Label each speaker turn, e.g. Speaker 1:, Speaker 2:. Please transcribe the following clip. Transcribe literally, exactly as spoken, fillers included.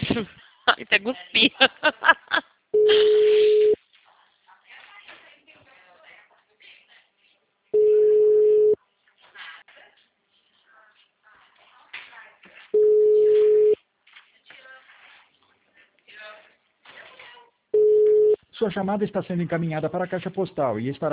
Speaker 1: Ai, até cuspi.
Speaker 2: Sua chamada está sendo encaminhada para a caixa postal e estará